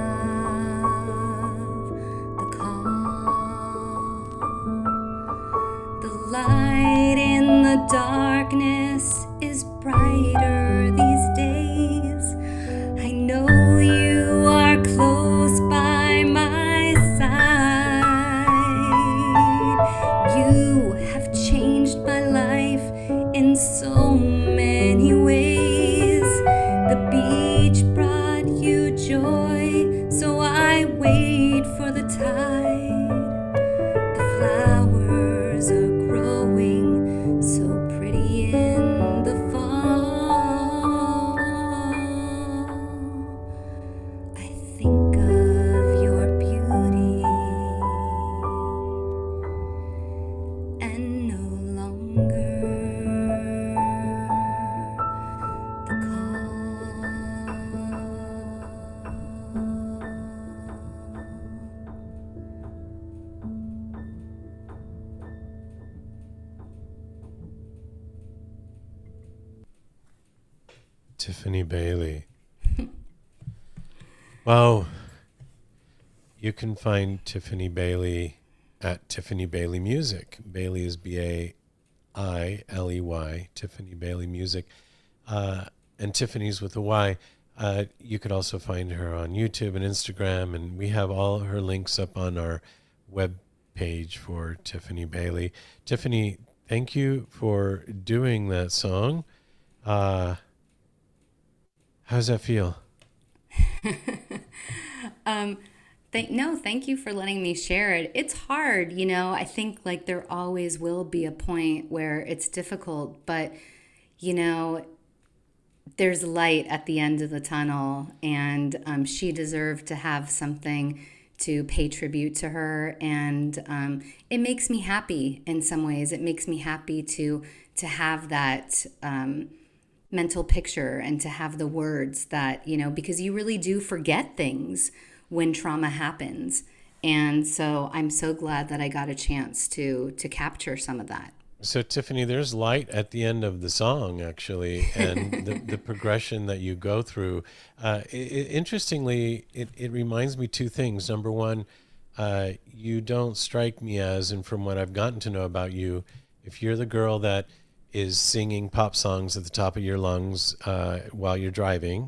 I: of the call. The light in the darkness is brighter these days. I know you are close by my side. You have changed my life in so many ways. The beach brought you joy, so I wait for the tide. The flowers are growing so pretty in the fall. I think of your beauty and no longer the call.
C: Tiffany Bailey. Wow. You can find Tiffany Bailey at Tiffany Bailey Music. Bailey is B A I L E Y, Tiffany Bailey Music. Uh, and Tiffany's with a Y. Uh, you could also find her on YouTube and Instagram, and we have all her links up on our web page for Tiffany Bailey. Tiffany, thank you for doing that song. Uh, how does that feel?
I: um, Thank, no, thank you for letting me share it. It's hard, you know. I think like there always will be a point where it's difficult, but you know, there's light at the end of the tunnel, and um, she deserved to have something to pay tribute to her, and um, it makes me happy in some ways. It makes me happy to to have that um, mental picture and to have the words that, you know, because you really do forget things when trauma happens. And so I'm so glad that I got a chance to to capture some of that.
C: So Tiffany, there's light at the end of the song, actually, and the, the progression that you go through. Uh, it, it, interestingly, it, it reminds me two things. Number one, uh, you don't strike me as, and from what I've gotten to know about you, if you're the girl that is singing pop songs at the top of your lungs uh, while you're driving,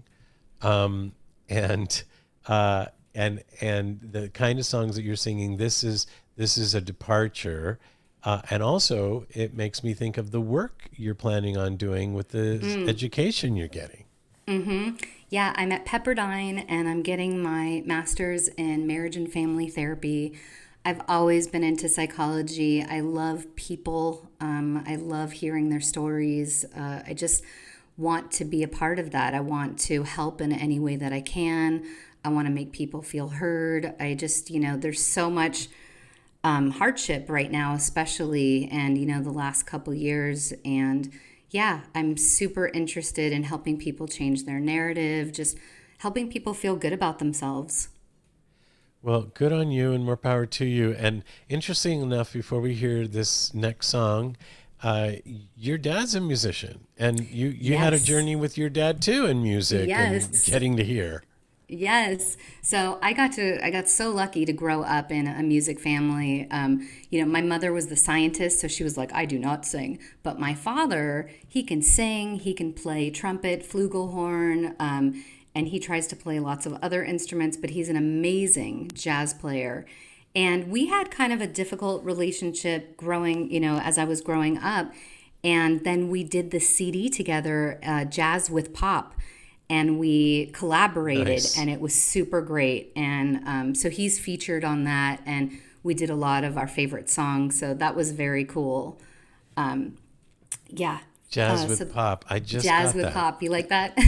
C: um, and uh, and and the kind of songs that you're singing, this is this is a departure. Uh, and also, it makes me think of the work you're planning on doing with the mm. education you're getting.
I: Mm-hmm. Yeah, I'm at Pepperdine, and I'm getting my master's in marriage and family therapy. I've always been into psychology. I love people. Um, I love hearing their stories. Uh, I just want to be a part of that. I want to help in any way that I can. I want to make people feel heard. I just, you know, there's so much Um, hardship right now, especially, and, you know, the last couple years. And yeah, I'm super interested in helping people change their narrative, just helping people feel good about themselves.
C: Well, good on you and more power to you. And interesting enough, before we hear this next song, uh, your dad's a musician, and you, you yes. had a journey with your dad too in music
I: yes.
C: and getting to hear.
I: Yes. So I got to, I got so lucky to grow up in a music family. Um, you know, my mother was the scientist, so she was like, I do not sing. But my father, he can sing, he can play trumpet, flugelhorn, um, and he tries to play lots of other instruments, but he's an amazing jazz player. And we had kind of a difficult relationship growing, you know, as I was growing up. And then we did the C D together, uh, Jazz with Pop. And we collaborated, nice. And it was super great. And um, so he's featured on that, and we did a lot of our favorite songs. So that was very cool. Um, yeah.
C: Jazz
I: uh,
C: with
I: so
C: Pop. I just
I: Jazz
C: got
I: with
C: that.
I: Pop. You like that?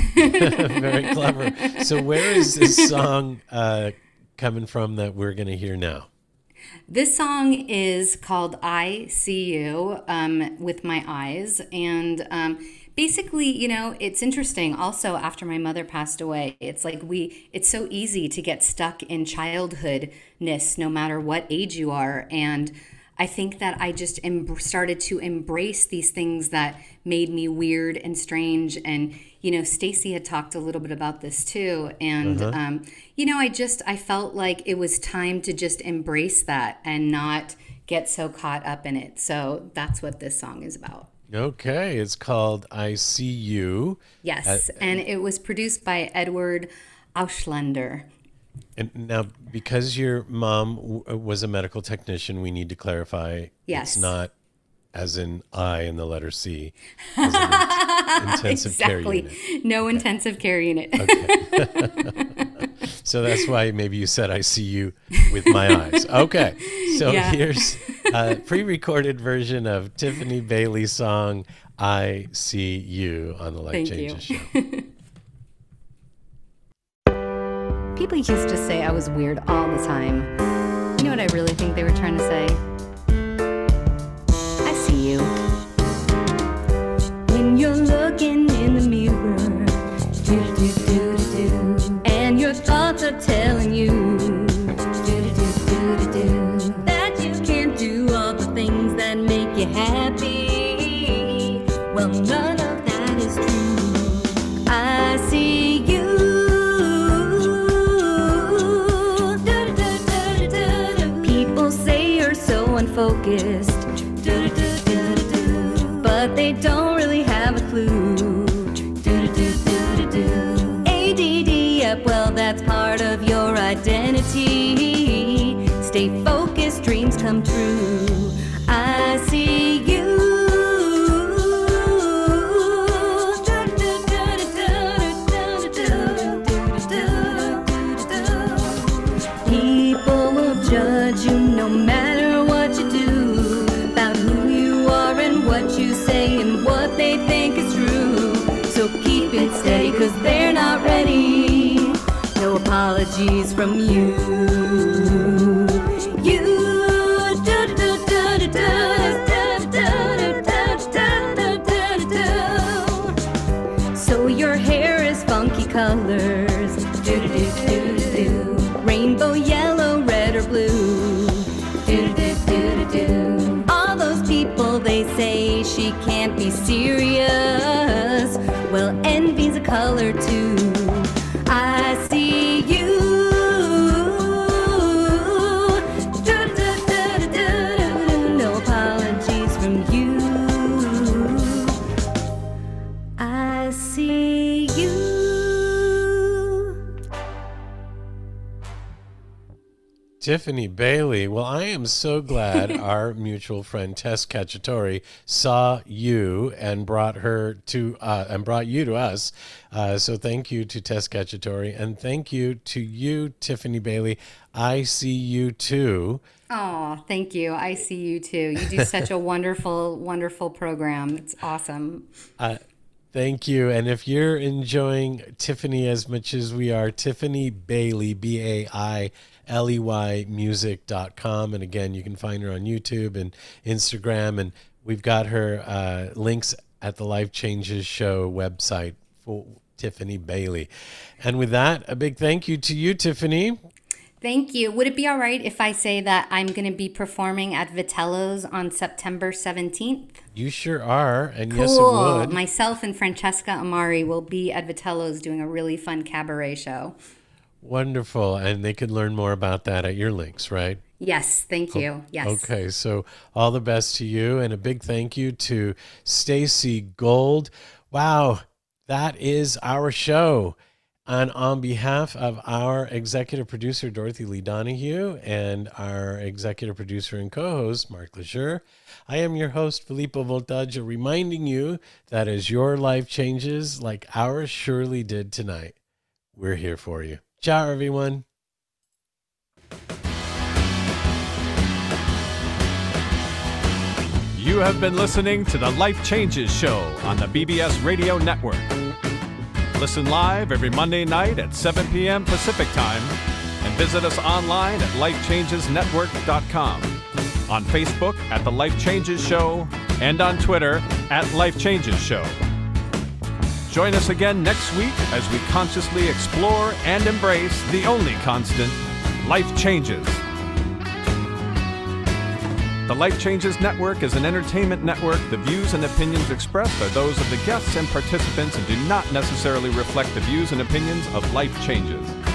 C: Very clever. So where is this song uh, coming from that we're going to hear now?
I: This song is called I See You, um, with my eyes. And um, basically, you know, it's interesting. Also, after my mother passed away, it's like we, it's so easy to get stuck in childhoodness, no matter what age you are. And I think that I just em- started to embrace these things that made me weird and strange. And, you know, Stacy had talked a little bit about this too. And, uh-huh. um, you know, I just, I felt like it was time to just embrace that and not get so caught up in it. So that's what this song is about.
C: Okay. It's called I See You.
I: Yes.
C: Uh,
I: and it was produced by Edward Auschlander.
C: And now, because your mom w- was a medical technician, we need to clarify.
I: Yes.
C: It's not as in I in the letter C. As in in- intensive
I: exactly.
C: care unit.
I: No
C: okay.
I: intensive care unit.
C: Okay. So that's why maybe you said I see you with my eyes. Okay. So
I: yeah.
C: here's a pre-recorded version of Tiffany Bailey's song, I See You, on the Life
I: Thank
C: Changes
I: you.
C: Show.
J: People used to say I was weird all the time. You know what I really think they were trying to say? I see you. When you're looking in the mirror, do do do do do, and your thoughts are telling you, do do do do do, that you can't do all the things that make you happy. Well, none of that is true. I see you. Unfocused, but they don't really have a clue. A D D, yep, well, that's part of your identity. Stay focused, dreams come true. I see you. Keep 'cause they're not ready. No apologies from you. You. So your hair is funky colors. Do-do-do-do-do-do. Rainbow, yellow, red, or blue. Do-do-do-do-do. All those people, they say she can't be serious. Well, envy's a color too. I see you. Do-do-do-do-do-do. No apologies from you. I see you.
C: Tiffany Bailey. Well, I am so glad our mutual friend Tess Cacciatore saw you and brought her to uh, and brought you to us. Uh, so thank you to Tess Cacciatore, and thank you to you, Tiffany Bailey. I see you too.
I: Oh, thank you. I see you too. You do such a wonderful, wonderful program. It's awesome.
C: Uh, Thank you. And if you're enjoying Tiffany as much as we are, Tiffany Bailey, B A I L E Y music dot com. And again, you can find her on YouTube and Instagram. And we've got her uh, links at the Life Changes Show website for Tiffany Bailey. And with that, a big thank you to you, Tiffany.
I: Thank you. Would it be all right if I say that I'm going to be performing at Vitello's on September seventeenth?
C: You sure are, and
I: Cool.
C: yes, it would.
I: Myself and Francesca Amari will be at Vitello's doing a really fun cabaret show.
C: Wonderful. And they could learn more about that at your links, right?
I: Yes, thank you. Yes.
C: Okay, so all the best to you, and a big thank you to Stacy Gold. Wow, that is our show. And on behalf of our executive producer, Dorothy Lee Donahue, and our executive producer and co-host, Mark Lejeune, I am your host, Filippo Voltaggio, reminding you that as your life changes like ours surely did tonight, we're here for you. Ciao, everyone.
D: You have been listening to the Life Changes Show on the B B S Radio Network. Listen live every Monday night at seven p.m. Pacific Time and visit us online at life changes network dot com, on Facebook at The Life Changes Show, and on Twitter at Life Changes Show. Join us again next week as we consciously explore and embrace the only constant, life changes. The Life Changes Network is an entertainment network. The views and opinions expressed are those of the guests and participants and do not necessarily reflect the views and opinions of Life Changes.